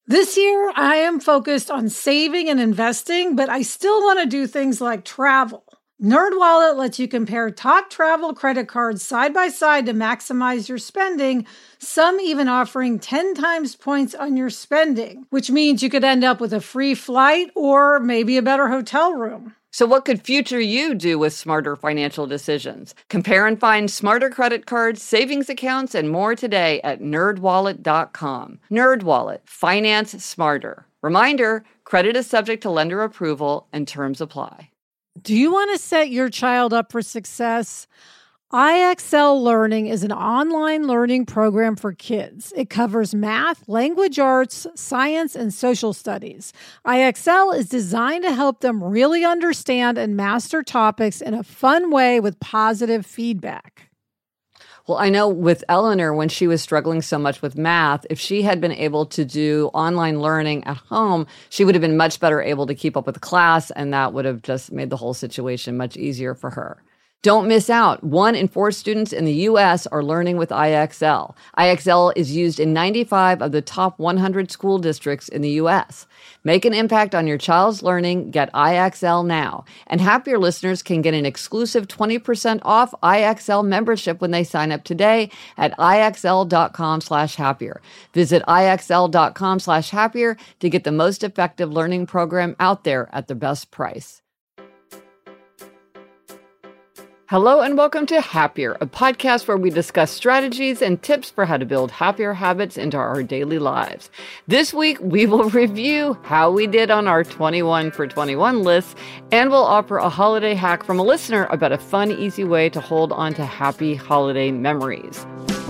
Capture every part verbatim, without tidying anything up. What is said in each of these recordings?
This year, I am focused on saving and investing, but I still want to do things like travel. NerdWallet lets you compare top travel credit cards side by side to maximize your spending, some even offering ten times points on your spending, which means you could end up with a free flight or maybe a better hotel room. So what could future you do with smarter financial decisions? Compare and find smarter credit cards, savings accounts, and more today at nerd wallet dot com. NerdWallet, finance smarter. Reminder, credit is subject to lender approval and terms apply. Do you want to set your child up for success? I X L Learning is an online learning program for kids. It covers math, language arts, science, and social studies. I X L is designed to help them really understand and master topics in a fun way with positive feedback. Well, I know with Eleanor, when she was struggling so much with math, if she had been able to do online learning at home, she would have been much better able to keep up with the class, and that would have just made the whole situation much easier for her. Don't miss out. One in four students in the U S are learning with I X L. I X L is used in ninety-five of the top one hundred school districts in the U S. Make an impact on your child's learning. Get I X L now. And Happier listeners can get an exclusive twenty percent off I X L membership when they sign up today at IXL.com slash happier. Visit IXL.com slash happier to get the most effective learning program out there at the best price. Hello and welcome to Happier, a podcast where we discuss strategies and tips for how to build happier habits into our daily lives. This week, we will review how we did on our twenty-one for twenty-one list, and we'll offer a holiday hack from a listener about a fun, easy way to hold on to happy holiday memories.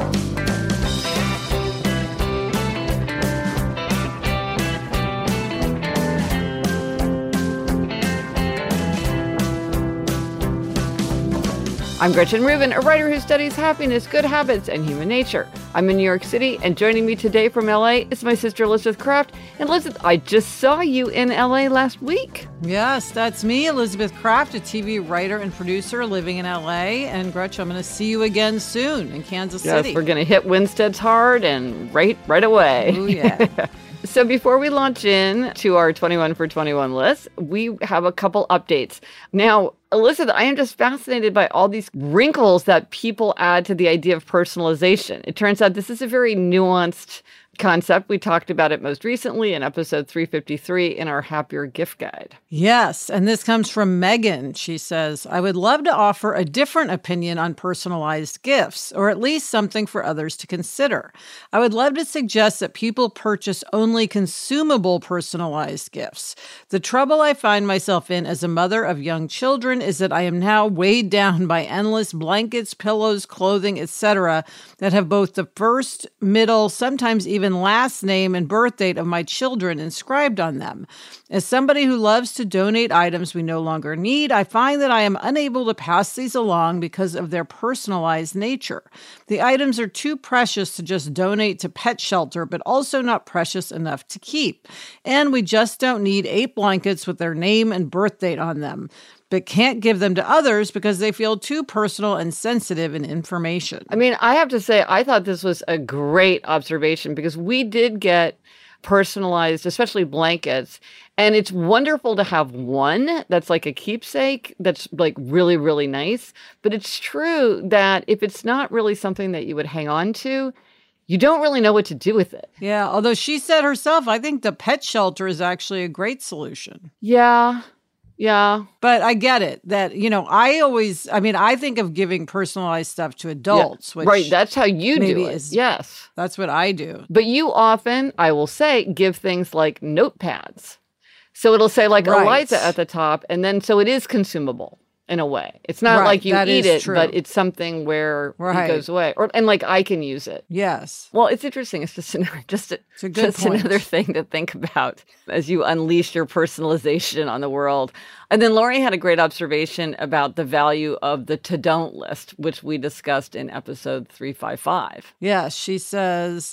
I'm Gretchen Rubin, a writer who studies happiness, good habits, and human nature. I'm in New York City, and joining me today from L A is my sister Elizabeth Kraft. And Elizabeth, I just saw you in L A last week. Yes, that's me, Elizabeth Kraft, a T V writer and producer living in L A. And Gretchen, I'm going to see you again soon in Kansas City. Yes, we're going to hit Winstead's hard and right, right away. Oh, yeah. So before we launch in to our twenty-one for twenty-one list, we have a couple updates. Now, Elizabeth, I am just fascinated by all these wrinkles that people add to the idea of personalization. It turns out this is a very nuanced concept. We talked about it most recently in episode three fifty-three in our Happier gift guide. Yes, and this comes from Megan. She says, I would love to offer a different opinion on personalized gifts, or at least something for others to consider. I would love to suggest that people purchase only consumable personalized gifts. The trouble I find myself in as a mother of young children is that I am now weighed down by endless blankets, pillows, clothing, et cetera that have both the first, middle, sometimes even last name and birth date of my children inscribed on them. As somebody who loves to donate items we no longer need, I find that I am unable to pass these along because of their personalized nature. The items are too precious to just donate to pet shelter, but also not precious enough to keep. And we just don't need eight blankets with their name and birth date on them, but can't give them to others because they feel too personal and sensitive in information. I mean, I have to say, I thought this was a great observation because we did get personalized, especially blankets. And it's wonderful to have one that's like a keepsake that's like really, really nice. But it's true that if it's not really something that you would hang on to, you don't really know what to do with it. Yeah, although she said herself, I think the pet shelter is actually a great solution. Yeah. Yeah. But I get it that, you know, I always, I mean, I think of giving personalized stuff to adults. Yeah. Which right. That's how you do it. Is, yes. That's what I do. But you often, I will say, give things like notepads. So it'll say like right. Eliza at the top. And then so it is consumable in a way. It's not right. like you that eat it, true. But it's something where right. it goes away. Or and like I can use it. Yes. Well, it's interesting. It's just another, just, a, it's a good just point. another thing to think about as you unleash your personalization on the world. And then Lori had a great observation about the value of the to-don't list, which we discussed in episode three fifty-five. Yes, she says,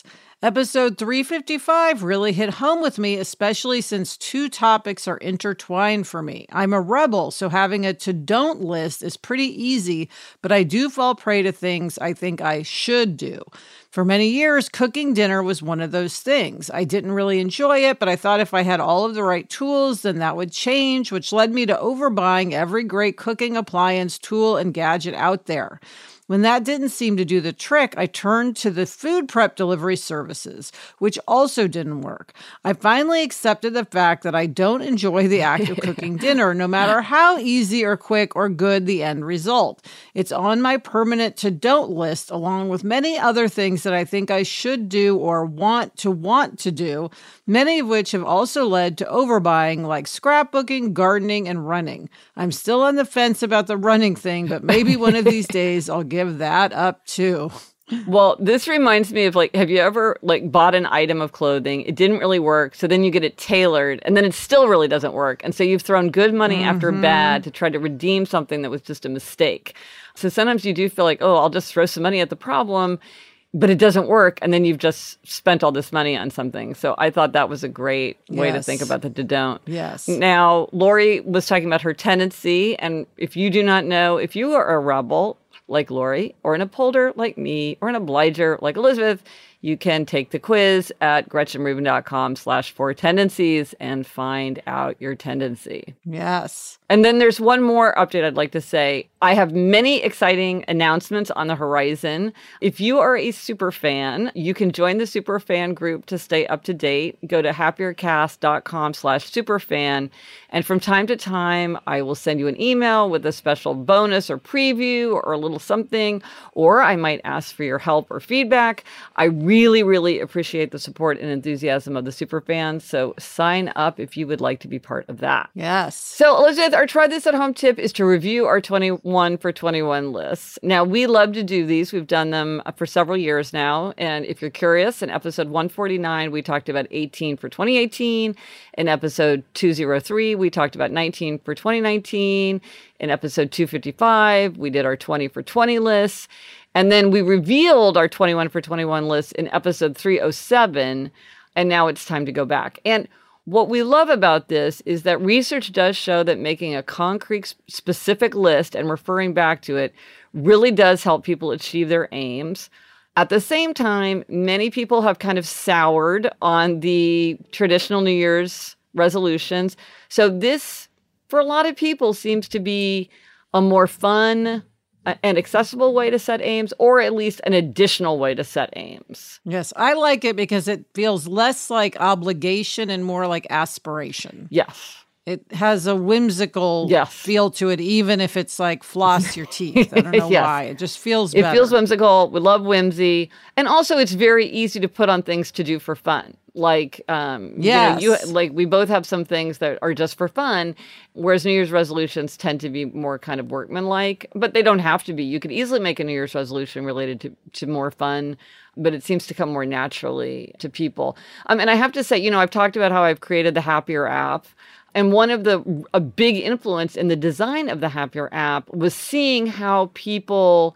Episode three fifty-five really hit home with me, especially since two topics are intertwined for me. I'm a rebel, so having a to-don't list is pretty easy, but I do fall prey to things I think I should do. For many years, cooking dinner was one of those things. I didn't really enjoy it, but I thought if I had all of the right tools, then that would change, which led me to overbuying every great cooking appliance, tool, and gadget out there. When that didn't seem to do the trick, I turned to the food prep delivery services, which also didn't work. I finally accepted the fact that I don't enjoy the act of cooking dinner, no matter how easy or quick or good the end result. It's on my permanent to-don't list, along with many other things that I think I should do or want to want to do, many of which have also led to overbuying, like scrapbooking, gardening, and running. I'm still on the fence about the running thing, but maybe one of these days I'll give that up too. Well, this reminds me of like, have you ever like bought an item of clothing? It didn't really work. So then you get it tailored and then it still really doesn't work. And so you've thrown good money mm-hmm. after bad to try to redeem something that was just a mistake. So sometimes you do feel like, oh, I'll just throw some money at the problem, but it doesn't work. And then you've just spent all this money on something. So I thought that was a great way yes. to think about the to don't. Yes. Now, Lori was talking about her tendency. And if you do not know, if you are a rebel, like Lori, or an upholder like me, or an obliger like Elizabeth, you can take the quiz at gretchenrubin.com slash four tendencies and find out your tendency. Yes. And then there's one more update I'd like to say. I have many exciting announcements on the horizon. If you are a super fan, you can join the super fan group to stay up to date. Go to happiercast.com slash superfan. And from time to time, I will send you an email with a special bonus or preview or a little something, or I might ask for your help or feedback. I really, really appreciate the support and enthusiasm of the super fans. So sign up if you would like to be part of that. Yes. So Elizabeth, our try this at home tip is to review our twenty-one for twenty-one lists. Now, we love to do these. We've done them for several years now. And if you're curious, in episode one forty-nine, we talked about eighteen for twenty eighteen. In episode two oh three, we talked about nineteen for twenty nineteen. In episode two fifty-five, we did our twenty for twenty lists. And then we revealed our twenty-one for twenty-one list in episode three oh seven. And now it's time to go back. And what we love about this is that research does show that making a concrete, specific list and referring back to it really does help people achieve their aims. At the same time, many people have kind of soured on the traditional New Year's resolutions. So this, for a lot of people, seems to be a more fun and accessible way to set aims, or at least an additional way to set aims. Yes, I like it because it feels less like obligation and more like aspiration. Yes. It has a whimsical yes. feel to it, even if it's like floss your teeth. I don't know yes. why. It just feels It better. feels whimsical. We love whimsy. And also, it's very easy to put on things to do for fun. Like, um, yes. you know, you, like we both have some things that are just for fun, whereas New Year's resolutions tend to be more kind of workmanlike, but they don't have to be. You could easily make a New Year's resolution related to, to more fun, but it seems to come more naturally to people. Um, and I have to say, you know, I've talked about how I've created the Happier app. And one of the, a big influence in the design of the Happier app was seeing how people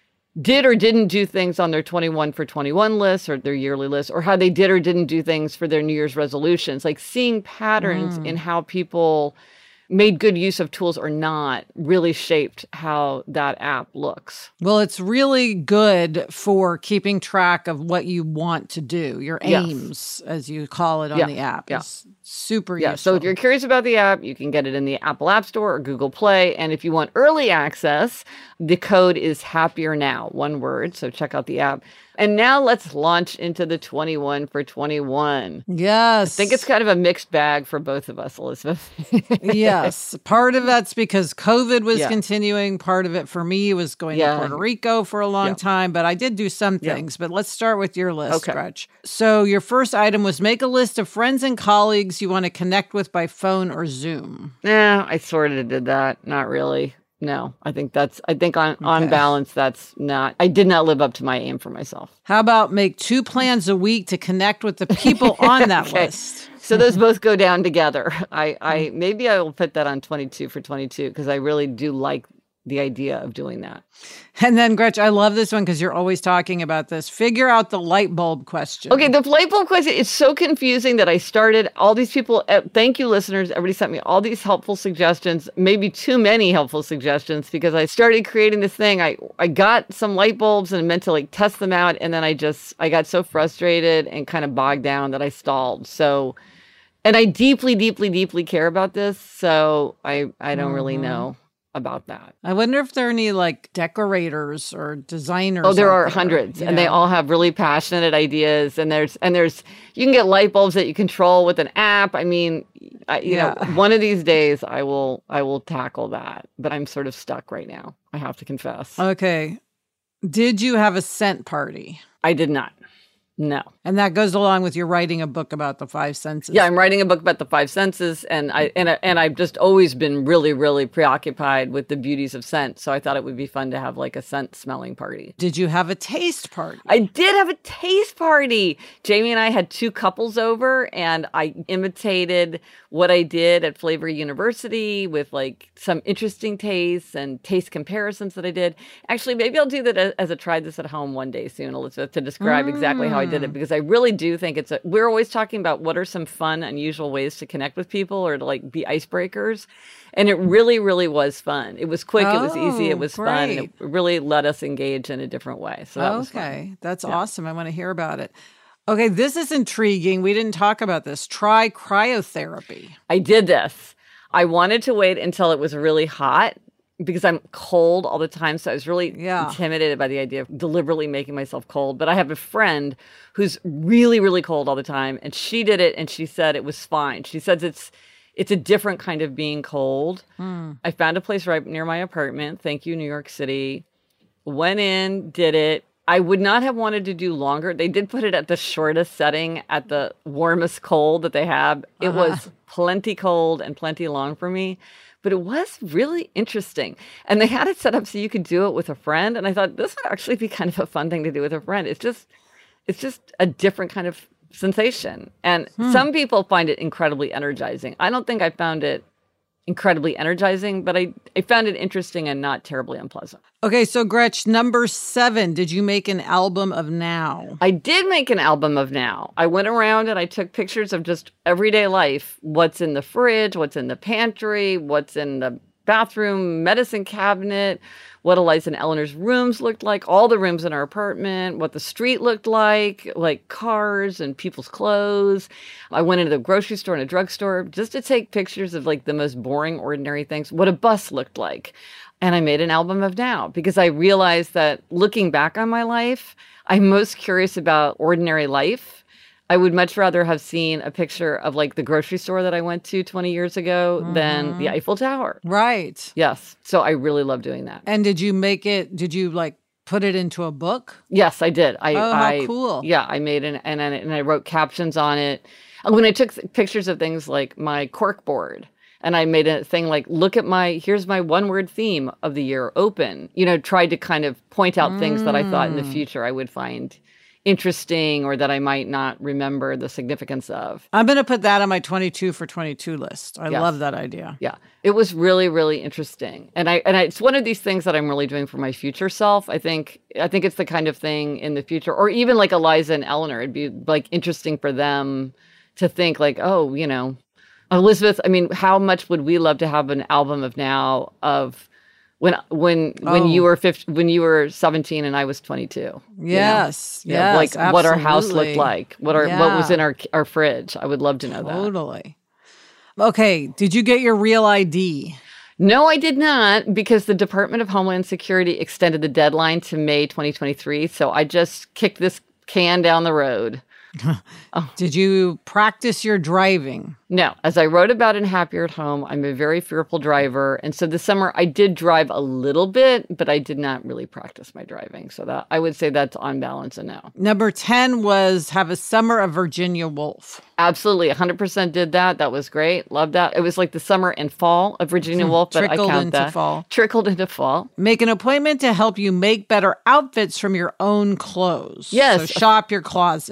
did or didn't do things on their twenty-one for twenty-one list or their yearly list, or how they did or didn't do things for their New Year's resolutions. Like seeing patterns mm. in how people made good use of tools or not really shaped how that app looks. Well, it's really good for keeping track of what you want to do, your aims, yes. as you call it on yeah. the app. Yeah. It's super yeah. useful. So if you're curious about the app, you can get it in the Apple App Store or Google Play. And if you want early access, the code is Happier Now, one word. So check out the app. And now let's launch into the twenty-one for twenty-one. Yes. I think it's kind of a mixed bag for both of us, Elizabeth. Yes. Part of that's because COVID was yeah. continuing. Part of it for me was going yeah. to Puerto Rico for a long yeah. time. But I did do some yeah. things. But let's start with your list, okay. Gretch. So your first item was make a list of friends and colleagues you want to connect with by phone or Zoom. Yeah, I sort of did that. Not really. No, I think that's, I think on, okay. on balance, that's not, I did not live up to my aim for myself. How about make two plans a week to connect with the people on that okay. list? So those both go down together. I, I, maybe I will put that on twenty-two for twenty-two because I really do like the idea of doing that. And then, Gretch, I love this one because you're always talking about this. Figure out the light bulb question. Okay, the light bulb question is so confusing that I started all these people. Uh, thank you, listeners. Everybody sent me all these helpful suggestions, maybe too many helpful suggestions, because I started creating this thing. I, I got some light bulbs and meant to like test them out. And then I just, I got so frustrated and kind of bogged down that I stalled. So, and I deeply, deeply, deeply care about this. So I, I don't mm-hmm. really know about that. I wonder if there are any like decorators or designers. Oh, there are there. hundreds, yeah. and they all have really passionate ideas. And there's and there's you can get light bulbs that you control with an app. I mean, I, you yeah. know, one of these days I will I will tackle that. But I'm sort of stuck right now. I have to confess. Okay, did you have a scent party? I did not. No. And that goes along with your writing a book about the five senses. Yeah, I'm writing a book about the five senses, and I and I, and I've just always been really, really preoccupied with the beauties of scent. So I thought it would be fun to have like a scent smelling party. Did you have a taste party? I did have a taste party. Jamie and I had two couples over, and I imitated what I did at Flavor University with like some interesting tastes and taste comparisons that I did. Actually, maybe I'll do that as, as a try this at home one day soon, Elizabeth, to describe mm. exactly how I did it, because I really do think it's a, we're always talking about what are some fun, unusual ways to connect with people or to like be icebreakers. And it really, really was fun. It was quick. Oh, it was easy. It was great. fun. And it really let us engage in a different way. So that was fun. Okay. That's yeah. awesome. I want to hear about it. Okay. This is intriguing. We didn't talk about this. Try cryotherapy. I did this. I wanted to wait until it was really hot, because I'm cold all the time. So I was really yeah. intimidated by the idea of deliberately making myself cold. But I have a friend who's really, really cold all the time. And she did it, and she said it was fine. She says it's it's a different kind of being cold. Mm. I found a place right near my apartment. Thank you, New York City. Went in, did it. I would not have wanted to do longer. They did put it at the shortest setting, at the warmest cold that they have. It uh-huh. was plenty cold and plenty long for me. But it was really interesting. And they had it set up so you could do it with a friend. And I thought this would actually be kind of a fun thing to do with a friend. It's just, it's just a different kind of sensation. And hmm. some people find it incredibly energizing. I don't think I found it incredibly energizing, but I, I found it interesting and not terribly unpleasant. Okay, so Gretch, number seven, did you make an album of now? I did make an album of now. I went around and I took pictures of just everyday life. What's in the fridge, what's in the pantry, what's in the bathroom medicine cabinet, what Eliza and Eleanor's rooms looked like, all the rooms in our apartment, what the street looked like, like cars and people's clothes. I went into the grocery store and a drugstore just to take pictures of like the most boring, ordinary things, what a bus looked like. And I made an album of now because I realized that looking back on my life, I'm most curious about ordinary life. I would much rather have seen a picture of like the grocery store that I went to twenty years ago mm-hmm. than the Eiffel Tower. Right. Yes. So I really love doing that. And did you make it, did you like put it into a book? Yes, I did. I, oh, how I, cool. Yeah, I made an, and, and I wrote captions on it. When I took pictures of things like my cork board, and I made a thing like, look at my, here's my one word theme of the year, open, you know, tried to kind of point out mm. things that I thought in the future I would find interesting or that I might not remember the significance of. I'm going to put that on my twenty-two for twenty-two list. I yes. love that idea. Yeah. It was really, really interesting. And I and I, it's one of these things that I'm really doing for my future self. I think I think it's the kind of thing in the future, or even like Eliza and Eleanor, it'd be like interesting for them to think like, oh, you know, Elizabeth, I mean, how much would we love to have an album of now of When when oh. when you were fifteen, when you were seventeen and I was twenty-two. Yes, you know? yes, yeah, like absolutely. What our house looked like, what our yeah. what was in our our fridge. I would love to know totally. that. Totally. Okay, did you get your real I D? No, I did not, because the Department of Homeland Security extended the deadline to May twenty twenty-three. So I just kicked this can down the road. oh. Did you practice your driving? No. As I wrote about in Happier at Home, I'm a very fearful driver. And so this summer I did drive a little bit, but I did not really practice my driving. So that I would say that's on balance a no. Number ten was have a summer of Virginia Woolf. Absolutely. one hundred percent did that. That was great. Loved that. It was like the summer and fall of Virginia Woolf, but I count Trickled into that. fall. Trickled into fall. Make an appointment to help you make better outfits from your own clothes. Yes. So shop your closet. Shop basically.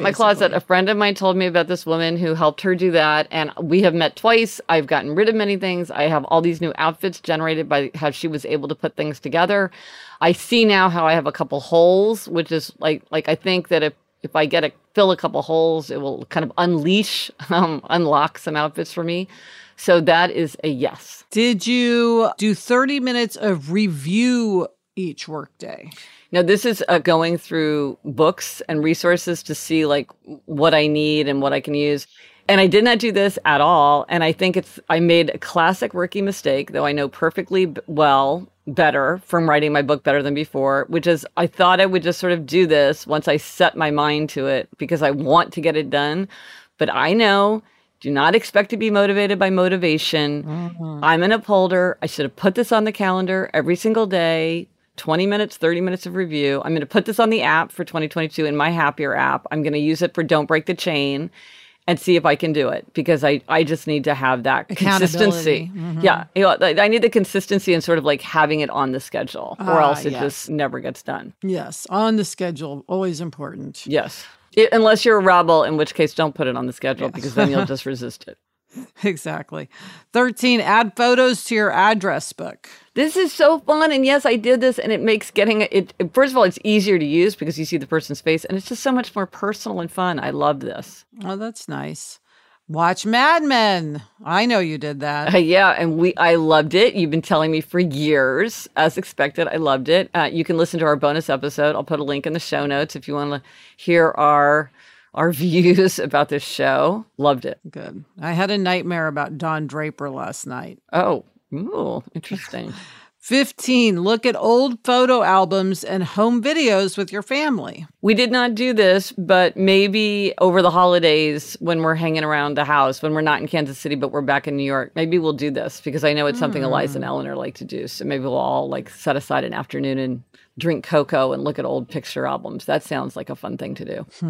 my closet. A friend of mine told me about this woman who helped her do that. And we have met twice. I've gotten rid of many things. I have all these new outfits generated by how she was able to put things together. I see now how I have a couple holes, which is like, like I think that if, if I get a fill a couple holes, it will kind of unleash, um, unlock some outfits for me. So that is a yes. Did you do thirty minutes of review each workday? Now, this is uh, going through books and resources to see like what I need and what I can use. And I did not do this at all. And I think it's, I made a classic rookie mistake, though I know perfectly b- well better from writing my book better than before, which is I thought I would just sort of do this once I set my mind to it because I want to get it done. But I know, do not expect to be motivated by motivation. Mm-hmm. I'm an upholder. I should have put this on the calendar every single day. twenty minutes, thirty minutes of review. I'm going to put this on the app for twenty twenty-two in my Happier app. I'm going to use it for Don't Break the Chain and see if I can do it because I, I just need to have that consistency. Mm-hmm. Yeah. You know, I need the consistency and sort of like having it on the schedule or ah, else it yes. just never gets done. Yes. On the schedule. Always important. Yes. It, unless you're a rebel, in which case don't put it on the schedule yes. because then you'll just resist it. Exactly. thirteen, add photos to your address book. This is so fun. And yes, I did this and it makes getting it, it, first of all, it's easier to use because you see the person's face and it's just so much more personal and fun. I love this. Oh, that's nice. Watch Mad Men. I know you did that. Uh, yeah, and we I loved it. You've been telling me for years. As expected, I loved it. Uh, you can listen to our bonus episode. I'll put a link in the show notes if you want to hear our our views about this show. Loved it. Good. I had a nightmare about Don Draper last night. Oh, ooh, interesting. fifteen, look at old photo albums and home videos with your family. We did not do this, but maybe over the holidays when we're hanging around the house, when we're not in Kansas City, but we're back in New York, maybe we'll do this because I know it's something mm. Eliza and Eleanor like to do. So maybe we'll all like set aside an afternoon and drink cocoa and look at old picture albums. That sounds like a fun thing to do. Hmm.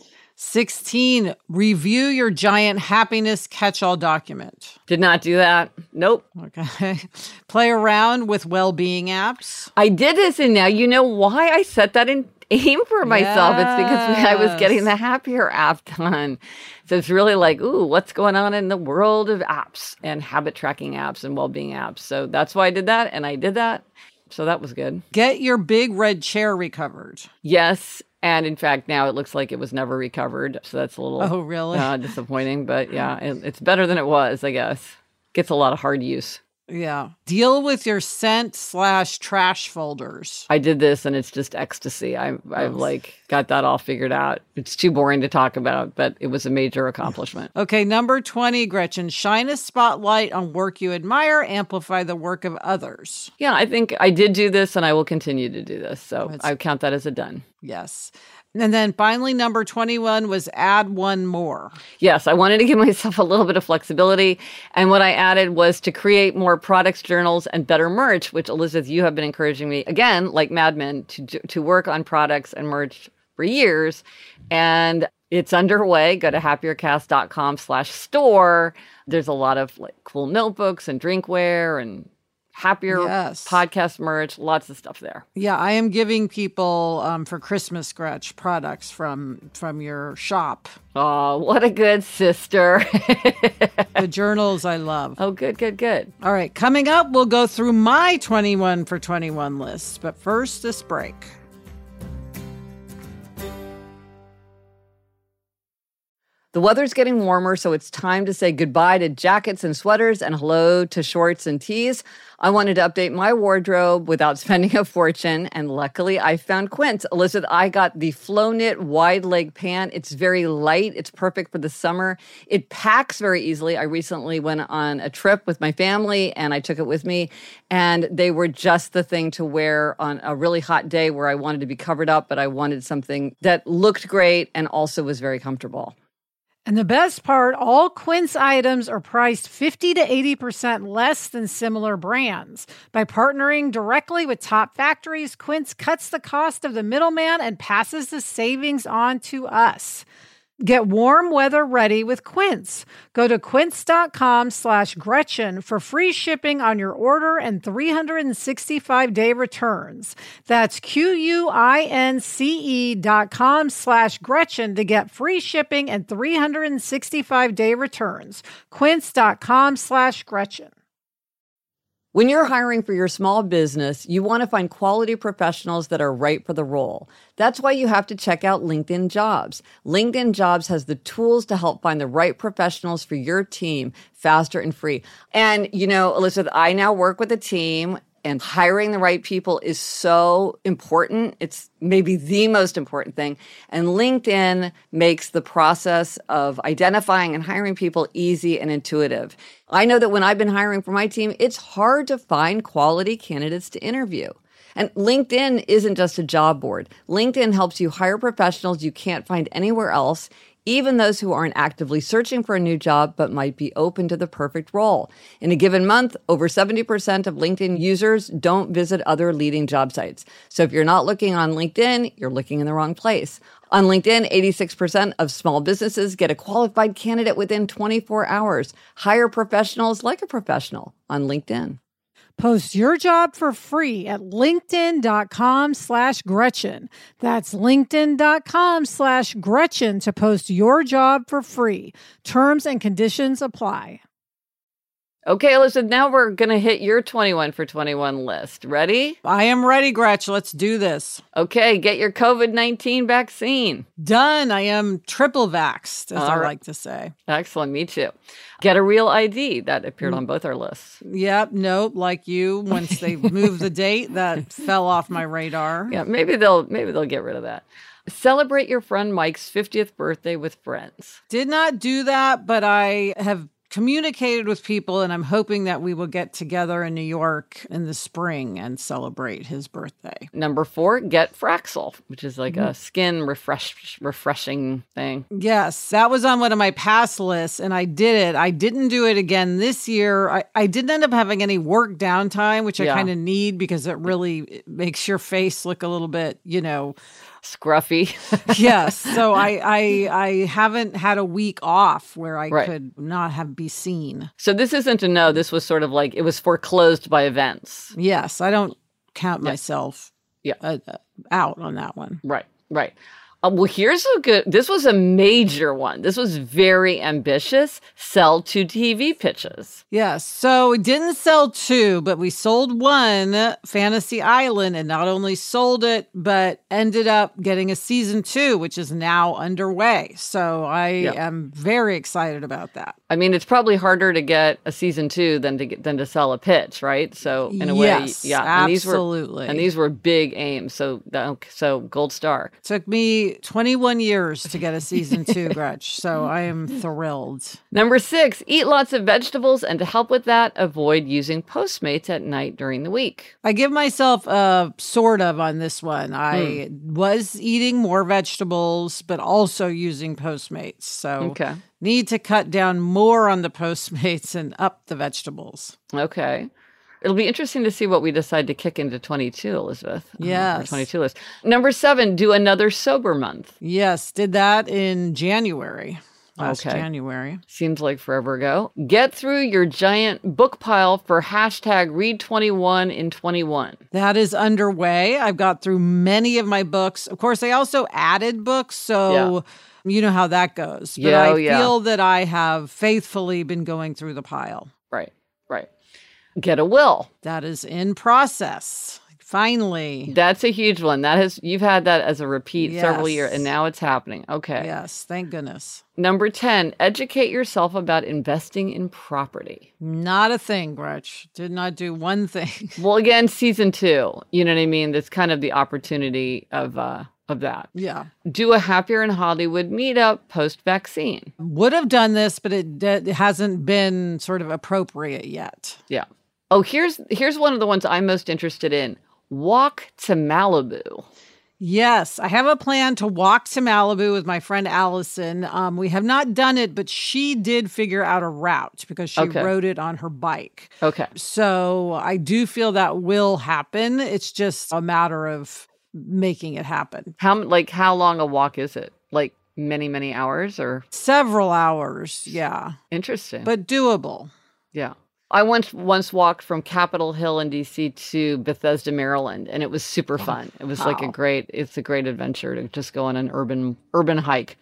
sixteen, review your giant happiness catch-all document. Did not do that. Nope. Okay. Play around with well-being apps. I did this, and now you know why I set that in aim for myself. Yes. It's because I was getting the Happier app done. So it's really like, ooh, what's going on in the world of apps and habit tracking apps and well-being apps. So that's why I did that, and I did that. So that was good. Get your big red chair recovered. Yes. And in fact, now it looks like it was never recovered. So that's a little oh, really? uh, disappointing. But yeah, it, it's better than it was, I guess. Gets a lot of hard use. Yeah. Deal with your scent slash trash folders. I did this and it's just ecstasy. I, I've like got that all figured out. It's too boring to talk about, but it was a major accomplishment. Okay. Number twenty, Gretchen, shine a spotlight on work you admire, amplify the work of others. Yeah, I think I did do this and I will continue to do this. So That's, I count that as a done. Yes. And then finally, number twenty-one was add one more. Yes, I wanted to give myself a little bit of flexibility. And what I added was to create more products, journals, and better merch, which, Elizabeth, you have been encouraging me, again, like Mad Men, to, to work on products and merch for years. And it's underway. Go to happiercast.com slash store. There's a lot of like cool notebooks and drinkware and Happier yes. podcast merch, lots of stuff there. Yeah, I am giving people um, for Christmas scratch products from from your shop. Oh, what a good sister. The journals I love. Oh, good, good, good. All right, coming up, we'll go through my twenty-one for twenty-one list. But first, this break. The weather's getting warmer, so it's time to say goodbye to jackets and sweaters and hello to shorts and tees. I wanted to update my wardrobe without spending a fortune, and luckily I found Quince. Elizabeth, I got the Flow Knit wide leg pant. It's very light. It's perfect for the summer. It packs very easily. I recently went on a trip with my family, and I took it with me, and they were just the thing to wear on a really hot day where I wanted to be covered up, but I wanted something that looked great and also was very comfortable. And the best part, all Quince items are priced fifty to eighty percent less than similar brands. By partnering directly with top factories, Quince cuts the cost of the middleman and passes the savings on to us. Get warm weather ready with Quince. Go to quince.com slash Gretchen for free shipping on your order and three sixty-five day returns. That's Q-U-I-N-C-E dot com slash Gretchen to get free shipping and three sixty-five day returns. Quince.com slash Gretchen. When you're hiring for your small business, you want to find quality professionals that are right for the role. That's why you have to check out LinkedIn Jobs. LinkedIn Jobs has the tools to help find the right professionals for your team faster and free. And, you know, Elizabeth, I now work with a team, and hiring the right people is so important. It's maybe the most important thing. And LinkedIn makes the process of identifying and hiring people easy and intuitive. I know that when I've been hiring for my team, it's hard to find quality candidates to interview. And LinkedIn isn't just a job board. LinkedIn helps you hire professionals you can't find anywhere else, even those who aren't actively searching for a new job but might be open to the perfect role. In a given month, over seventy percent of LinkedIn users don't visit other leading job sites. So if you're not looking on LinkedIn, you're looking in the wrong place. On LinkedIn, eighty-six percent of small businesses get a qualified candidate within twenty-four hours. Hire professionals like a professional on LinkedIn. Post your job for free at linkedin.com slash Gretchen. That's linkedin.com slash Gretchen to post your job for free. Terms and conditions apply. Okay, Elizabeth, now we're going to hit your twenty-one for twenty-one list. Ready? I am ready, Gretch. Let's do this. Okay, get your covid nineteen vaccine. Done. I am triple vaxxed, as All I right. like to say. Excellent. Me too. Get a real I D. That appeared on both our lists. Yep. Nope. Like you, once they moved the date, that fell off my radar. Yeah, maybe they'll maybe they'll get rid of that. Celebrate your friend Mike's fiftieth birthday with friends. Did not do that, but I have communicated with people, and I'm hoping that we will get together in New York in the spring and celebrate his birthday. Number four, get Fraxel, which is like a skin refresh refreshing thing. Yes, that was on one of my past lists, and I did it. I didn't do it again this year. I, I didn't end up having any work downtime, which I Yeah. kind of need because it really makes your face look a little bit, you know, Scruffy. yes. So I, I I haven't had a week off where I Right. could not have be seen. So this isn't a no. This was sort of like it was foreclosed by events. Yes, I don't count Yeah. myself Yeah. uh, uh, out on that one. Right, right. Uh, well, here's a good, this was a major one. This was very ambitious. Sell two T V pitches. Yes. So we didn't sell two, but we sold one, Fantasy Island, and not only sold it, but ended up getting a season two, which is now underway. So I Yeah. am very excited about that. I mean, it's probably harder to get a season two than to get, than to sell a pitch, right? So in a Yes, way, yeah. And these were, absolutely. and these were big aims. So, that- so gold star. Took me twenty-one years to get a season two, Gretch. So I am thrilled. Number six, eat lots of vegetables. And to help with that, avoid using Postmates at night during the week. I give myself a sort of on this one. I Hmm. was eating more vegetables, but also using Postmates. So Okay. need to cut down more on the Postmates and up the vegetables. Okay. It'll be interesting to see what we decide to kick into twenty-two, Elizabeth. uh, Yes. Our twenty-two list. Number seven, do another sober month. Yes, did that in January. Last Okay. January. Seems like forever ago. Get through your giant book pile for hashtag read twenty-one in twenty-one. That is underway. I've got through many of my books. Of course, I also added books, so you know how that goes. But Yeah, I oh, yeah. feel that I have faithfully been going through the pile. Right, right. Get a will. That is in process. Finally. That's a huge one. That has you've had that as a repeat several Yes. years, and now it's happening. Okay. Yes, thank goodness. Number ten, educate yourself about investing in property. Not a thing, Gretch. Did not do one thing. Well, again, season two. You know what I mean? That's kind of the opportunity of uh of that. Yeah. Do a Happier in Hollywood meetup post-vaccine. Would have done this, but it, it hasn't been sort of appropriate yet. Yeah. Oh, here's here's one of the ones I'm most interested in. Walk to Malibu. Yes, I have a plan to walk to Malibu with my friend Allison. Um, we have not done it, but she did figure out a route because she Okay. rode it on her bike. Okay. So I do feel that will happen. It's just a matter of making it happen. How like how long a walk is it? Like many, many hours or? Several hours, yeah. Interesting. But doable. Yeah. I once once walked from Capitol Hill in D C to Bethesda, Maryland, and it was super fun. It was wow. like a great, it's a great adventure to just go on an urban urban hike.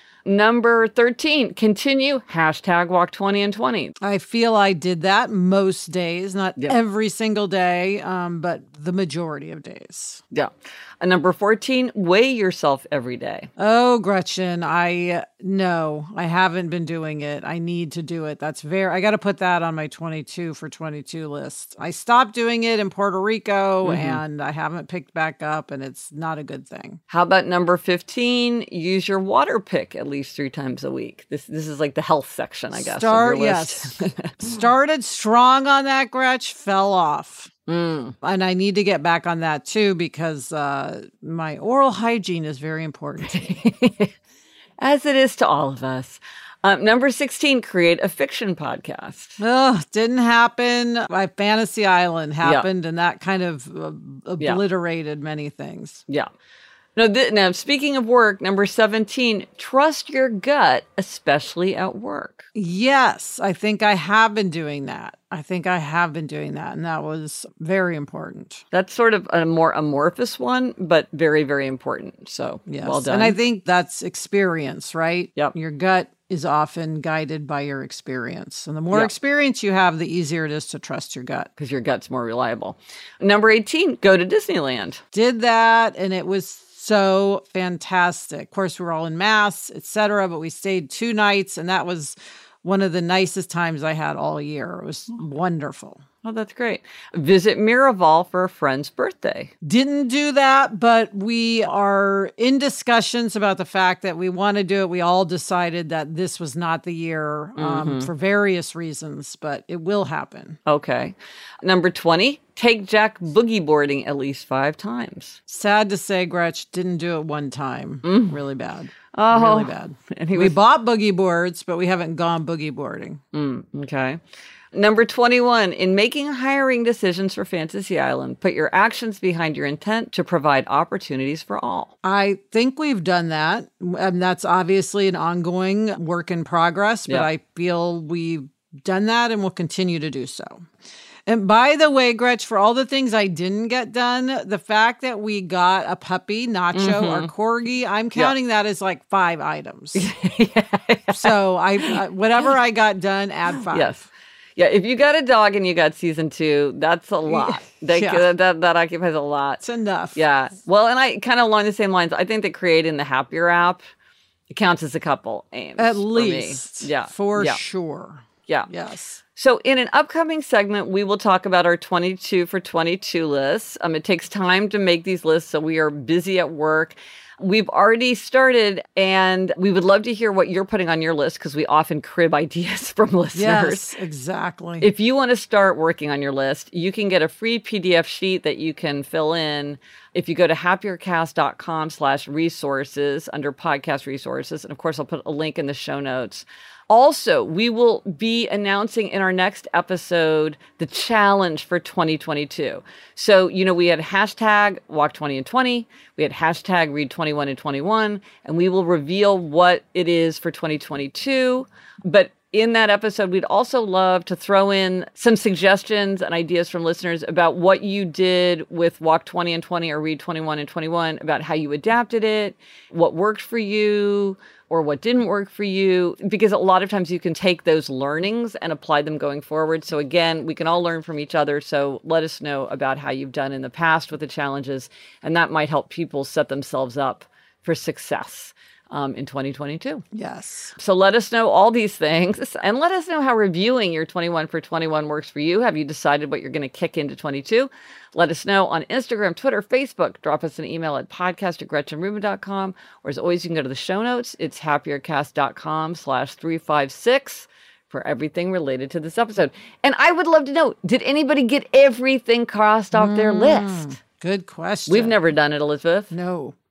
Number thirteen, continue hashtag walk twenty and twenty. I feel I did that most days, not yep. every single day, um, but the majority of days. Yeah. And number fourteen, weigh yourself every day. Oh, Gretchen, I no, I haven't been doing it. I need to do it. That's very, I got to put that on my twenty-two for twenty-two list. I stopped doing it in Puerto Rico mm-hmm. and I haven't picked back up, and it's not a good thing. How about number fifteen, use your water pick at least three times a week. This this is like the health section, I guess. Start, of your list. Yes. Started strong on that, Gretch, fell off. Mm. And I need to get back on that too, because uh, my oral hygiene is very important to me. As it is to all of us. Um, number sixteen, create a fiction podcast. Oh, didn't happen. My Fantasy Island happened, yep. and that kind of uh, obliterated yep. many things. Yeah. No, th- now, speaking of work, number seventeen, trust your gut, especially at work. Yes, I think I have been doing that. I think I have been doing that, and that was very important. That's sort of a more amorphous one, but very, very important. So, yes. Well done. And I think that's experience, right? Yep. Your gut is often guided by your experience. And the more yep. experience you have, the easier it is to trust your gut. Because your gut's more reliable. Number eighteen, go to Disneyland. Did that, and it was so fantastic. Of course, we were all in mass, et cetera, but we stayed two nights, and that was one of the nicest times I had all year. It was wonderful. Oh, that's great. Visit Miraval for a friend's birthday. Didn't do that, but we are in discussions about the fact that we want to do it. We all decided that this was not the year um, mm-hmm. for various reasons, but it will happen. Okay. Number twenty, take Jack boogie boarding at least five times. Sad to say, Gretch, didn't do it one time. Mm. Really bad. Oh, really bad. And he we was... bought boogie boards, but we haven't gone boogie boarding. Mm, okay. Number twenty-one, in making hiring decisions for Fantasy Island, put your actions behind your intent to provide opportunities for all. I think we've done that. And that's obviously an ongoing work in progress, but yeah. I feel we've done that and will continue to do so. And by the way, Gretch, for all the things I didn't get done, the fact that we got a puppy, Nacho, mm-hmm. our corgi, I'm counting yeah. that as like five items. yeah. So I, I, whatever I got done, add five. Yes. Yeah, if you got a dog and you got season two, that's a lot. That, yeah. that, that occupies a lot. It's enough. Yeah. Well, and I kind of along the same lines, I think that creating the Happier app, it counts as a couple aims. At for least. Me. Yeah. For yeah. sure. Yeah. Yes. So in an upcoming segment, we will talk about our twenty-two for twenty-two lists. Um, it takes time to make these lists, so we are busy at work. We've already started, and we would love to hear what you're putting on your list because we often crib ideas from listeners. Yes, exactly. If you want to start working on your list, you can get a free P D F sheet that you can fill in if you go to happiercast.com slash resources under podcast resources. And of course, I'll put a link in the show notes. Also, we will be announcing in our next episode the challenge for twenty twenty-two. So, you know, we had hashtag walk twenty and twenty, we had hashtag read twenty-one and twenty-one, and we will reveal what it is for twenty twenty-two. But in that episode, we'd also love to throw in some suggestions and ideas from listeners about what you did with Walk twenty and twenty or Read twenty-one and twenty-one, about how you adapted it, what worked for you, or what didn't work for you, because a lot of times you can take those learnings and apply them going forward. So again, we can all learn from each other. So let us know about how you've done in the past with the challenges, and that might help people set themselves up for success um, in twenty twenty-two. Yes. So let us know all these things, and let us know how reviewing your twenty-one for twenty-one works for you. Have you decided what you're going to kick into twenty-two? Let us know on Instagram, Twitter, Facebook. Drop us an email at podcast at gretchen rubin dot com. Or as always, you can go to the show notes. It's happiercast.com slash 356 for everything related to this episode. And I would love to know, did anybody get everything crossed off mm, their list? Good question. We've never done it, Elizabeth. No.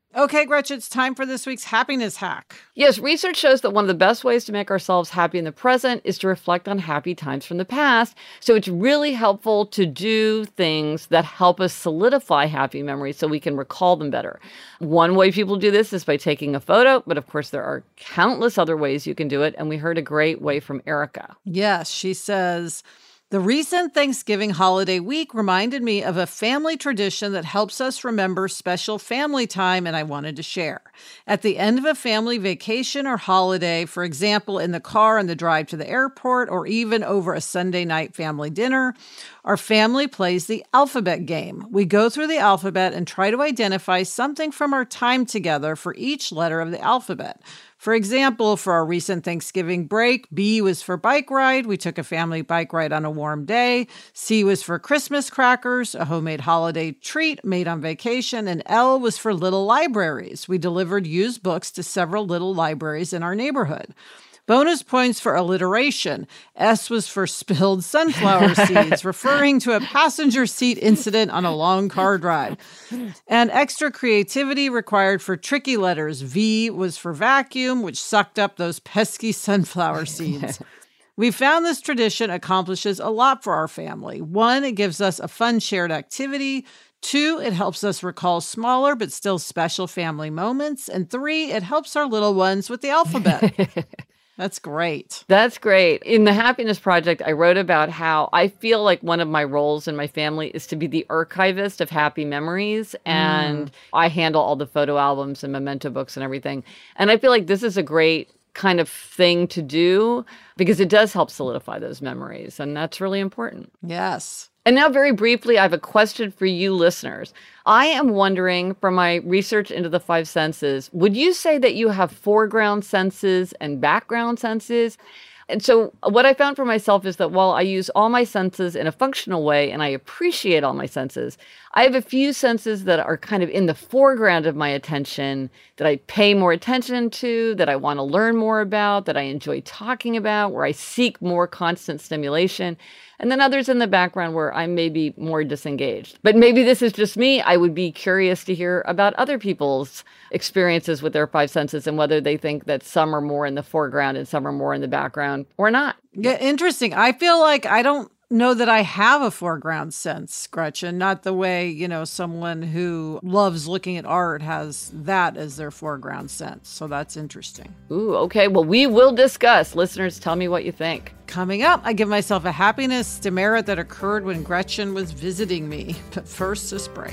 Okay, Gretchen, it's time for this week's happiness hack. Yes, research shows that one of the best ways to make ourselves happy in the present is to reflect on happy times from the past. So it's really helpful to do things that help us solidify happy memories so we can recall them better. One way people do this is by taking a photo, but of course there are countless other ways you can do it. And we heard a great way from Erica. Yes, she says, the recent Thanksgiving holiday week reminded me of a family tradition that helps us remember special family time, and I wanted to share. At the end of a family vacation or holiday, for example, in the car on the drive to the airport, or even over a Sunday night family dinner, our family plays the alphabet game. We go through the alphabet and try to identify something from our time together for each letter of the alphabet. For example, for our recent Thanksgiving break, B was for bike ride. We took a family bike ride on a warm day. C was for Christmas crackers, a homemade holiday treat made on vacation. And L was for little libraries. We delivered used books to several little libraries in our neighborhood. Bonus points for alliteration. S was for spilled sunflower seeds, referring to a passenger seat incident on a long car ride. And extra creativity required for tricky letters. V was for vacuum, which sucked up those pesky sunflower seeds. We found this tradition accomplishes a lot for our family. One, it gives us a fun shared activity. Two, it helps us recall smaller but still special family moments. And three, it helps our little ones with the alphabet. That's great. That's great. In the Happiness Project, I wrote about how I feel like one of my roles in my family is to be the archivist of happy memories. And mm. I handle all the photo albums and memento books and everything. And I feel like this is a great kind of thing to do because it does help solidify those memories. And that's really important. Yes. And now, very briefly, I have a question for you listeners. I am wondering, from my research into the five senses, would you say that you have foreground senses and background senses? And so what I found for myself is that while I use all my senses in a functional way and I appreciate all my senses, I have a few senses that are kind of in the foreground of my attention that I pay more attention to, that I want to learn more about, that I enjoy talking about, where I seek more constant stimulation. And then others in the background where I may be more disengaged. But maybe this is just me. I would be curious to hear about other people's experiences with their five senses and whether they think that some are more in the foreground and some are more in the background or not. Yeah, interesting. I feel like I don't know that I have a foreground sense, Gretchen, not the way, you know, someone who loves looking at art has that as their foreground sense. So that's interesting. Ooh, okay. Well, we will discuss. Listeners, tell me what you think. Coming up, I give myself a happiness demerit that occurred when Gretchen was visiting me. But first, this break.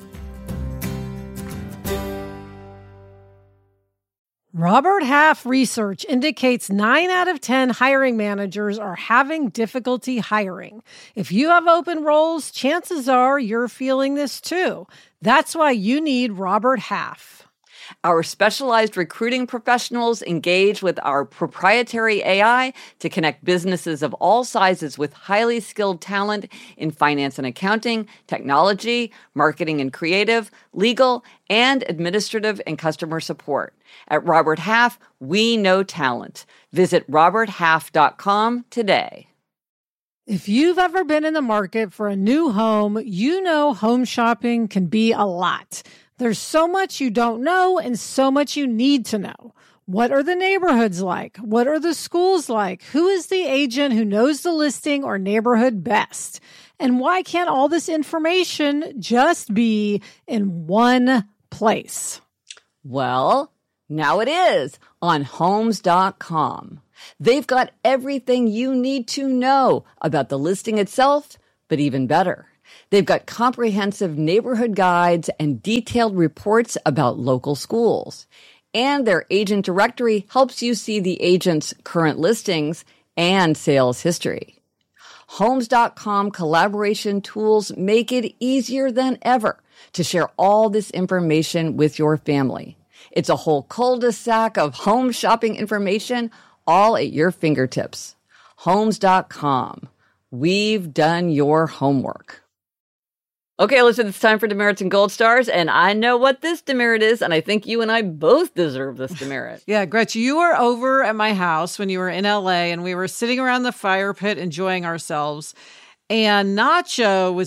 Robert Half research indicates nine out of ten hiring managers are having difficulty hiring. If you have open roles, chances are you're feeling this too. That's why you need Robert Half. Our specialized recruiting professionals engage with our proprietary A I to connect businesses of all sizes with highly skilled talent in finance and accounting, technology, marketing and creative, legal, and administrative and customer support. At Robert Half, we know talent. Visit robert half dot com today. If you've ever been in the market for a new home, you know home shopping can be a lot. There's so much you don't know and so much you need to know. What are the neighborhoods like? What are the schools like? Who is the agent who knows the listing or neighborhood best? And why can't all this information just be in one place? Well, now it is on homes dot com. They've got everything you need to know about the listing itself, but even better. They've got comprehensive neighborhood guides and detailed reports about local schools. And their agent directory helps you see the agent's current listings and sales history. homes dot com collaboration tools make it easier than ever to share all this information with your family. It's a whole cul-de-sac of home shopping information all at your fingertips. homes dot com. We've done your homework. Okay, listen, it's time for demerits and gold stars, and I know what this demerit is, and I think you and I both deserve this demerit. Yeah, Gretchen, you were over at my house when you were in L A, and we were sitting around the fire pit enjoying ourselves, and Nacho was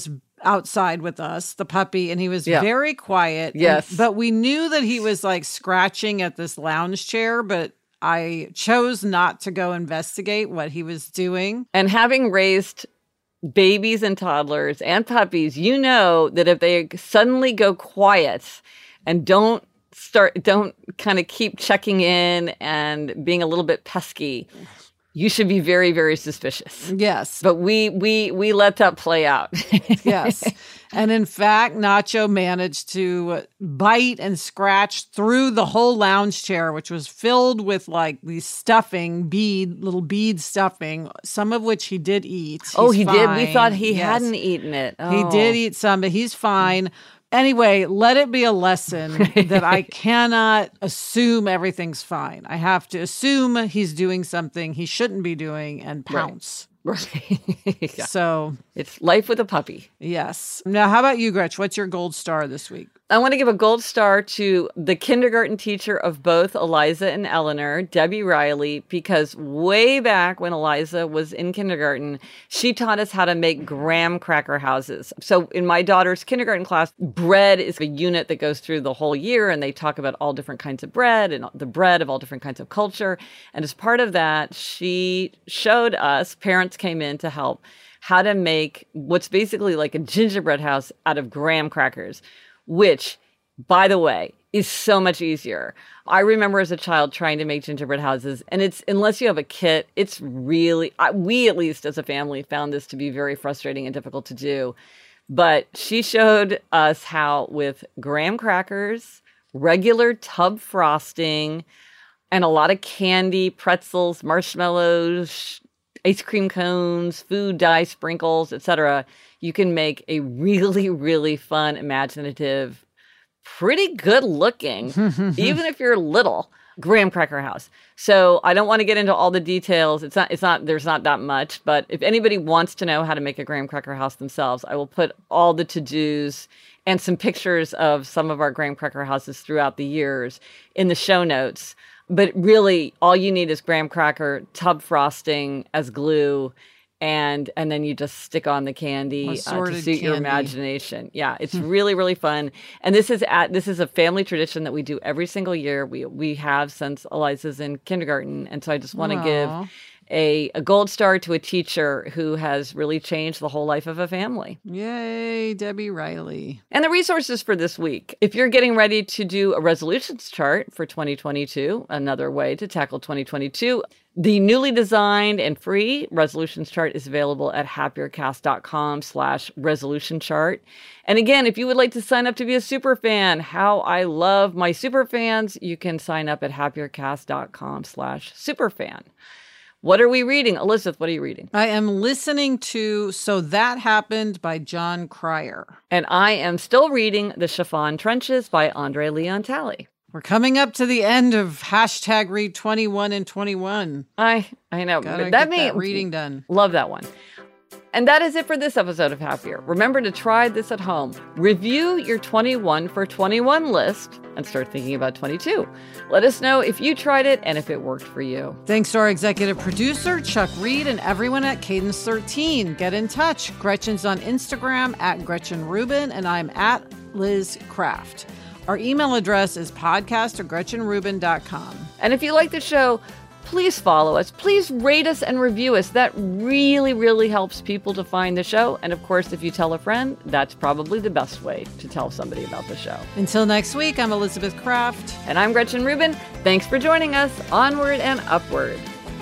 outside with us, the puppy, and he was Yeah. very quiet. Yes. And- but we knew that he was like scratching at this lounge chair, but I chose not to go investigate what he was doing. And having raised babies and toddlers and puppies, you know that if they suddenly go quiet and don't start, don't kind of keep checking in and being a little bit pesky, you should be very, very suspicious. Yes. But we we we let that play out. Yes. And in fact, Nacho managed to bite and scratch through the whole lounge chair, which was filled with like these stuffing, bead, little bead stuffing, some of which he did eat. Oh, He's he did? We fine. thought he Yes. hadn't eaten it. He Oh. did eat some, but he's fine. Anyway, let it be a lesson that I cannot assume everything's fine. I have to assume he's doing something he shouldn't be doing and pounce. Right. Yeah. So, It's life with a puppy. yes. Now, how about you, Gretch? What's your gold star this week? I want to give a gold star to the kindergarten teacher of both Eliza and Eleanor, Debbie Riley, because way back when Eliza was in kindergarten, she taught us how to make graham cracker houses. So in my daughter's kindergarten class, bread is a unit that goes through the whole year, and they talk about all different kinds of bread and the bread of all different kinds of culture. And as part of that, she showed us, parents came in to help, how to make what's basically like a gingerbread house out of graham crackers, which, by the way, is so much easier. I remember as a child trying to make gingerbread houses, and it's, unless you have a kit, it's really, I, we at least as a family found this to be very frustrating and difficult to do. But she showed us how with graham crackers, regular tub frosting, and a lot of candy, pretzels, marshmallows, ice cream cones, food dye sprinkles, et cetera, you can make a really, really fun, imaginative, pretty good looking, even if you're little, graham cracker house. So I don't want to get into all the details. It's not, it's not, there's not that much, but if anybody wants to know how to make a graham cracker house themselves, I will put all the to-dos and some pictures of some of our graham cracker houses throughout the years in the show notes. But really, all you need is graham cracker, tub frosting as glue, and and then you just stick on the candy uh, to Assorted suit your candy. imagination. Yeah, it's really, really fun. And this is at this is a family tradition that we do every single year. We we have since Eliza's in kindergarten, and so I just want to Aw. give a, a gold star to a teacher who has really changed the whole life of a family. Yay, Debbie Riley. And the resources for this week. If you're getting ready to do a resolutions chart for twenty twenty-two, another way to tackle twenty twenty-two, the newly designed and free resolutions chart is available at happiercast.com slash resolution chart. And again, if you would like to sign up to be a super fan, how I love my super fans, you can sign up at happiercast.com slash superfan. What are we reading? Elizabeth, what are you reading? I am listening to So That Happened by John Cryer. And I am still reading The Chiffon Trenches by Andre Leon Talley. We're coming up to the end of hashtag read twenty-one and twenty-one. I I know. Gotta but that that get means that reading done. Love that one. And that is it for this episode of Happier. Remember to try this at home. Review your twenty-one for twenty-one list and start thinking about twenty-two. Let us know if you tried it and if it worked for you. Thanks to our executive producer, Chuck Reed, and everyone at Cadence thirteen. Get in touch. Gretchen's on Instagram at Gretchen Rubin, and I'm at Liz Craft. Our email address is podcast at gretchen rubin dot com. And if you like the show, please follow us. Please rate us and review us. That really, really helps people to find the show. And of course, if you tell a friend, that's probably the best way to tell somebody about the show. Until next week, I'm Elizabeth Craft. And I'm Gretchen Rubin. Thanks for joining us. Onward and upward.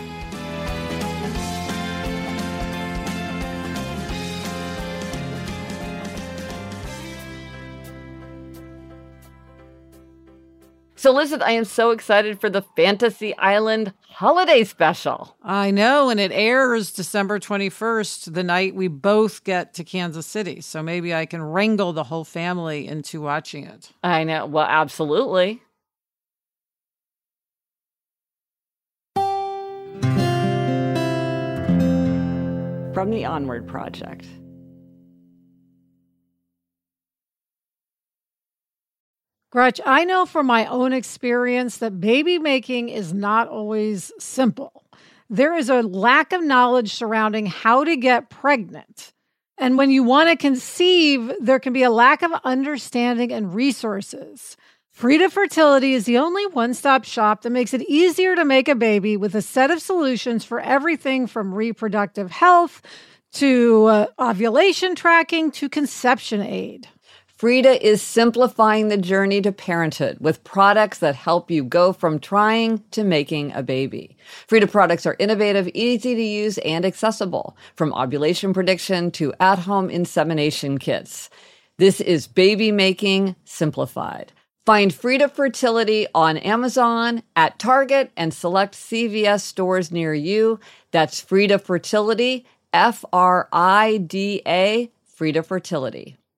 So, Elizabeth, I am so excited for the Fantasy Island holiday special. I know, and it airs December twenty-first, the night we both get to Kansas City. So maybe I can wrangle the whole family into watching it. I know. Well, absolutely. From the Onward Project. Gretch, I know from my own experience that baby making is not always simple. There is a lack of knowledge surrounding how to get pregnant. And when you want to conceive, there can be a lack of understanding and resources. Frida Fertility is the only one-stop shop that makes it easier to make a baby with a set of solutions for everything from reproductive health to uh, ovulation tracking to conception aid. Frida is simplifying the journey to parenthood with products that help you go from trying to making a baby. Frida products are innovative, easy to use, and accessible, from ovulation prediction to at-home insemination kits. This is baby making simplified. Find Frida Fertility on Amazon, at Target, and select C V S stores near you. That's Frida Fertility, F R I D A, Frida Fertility.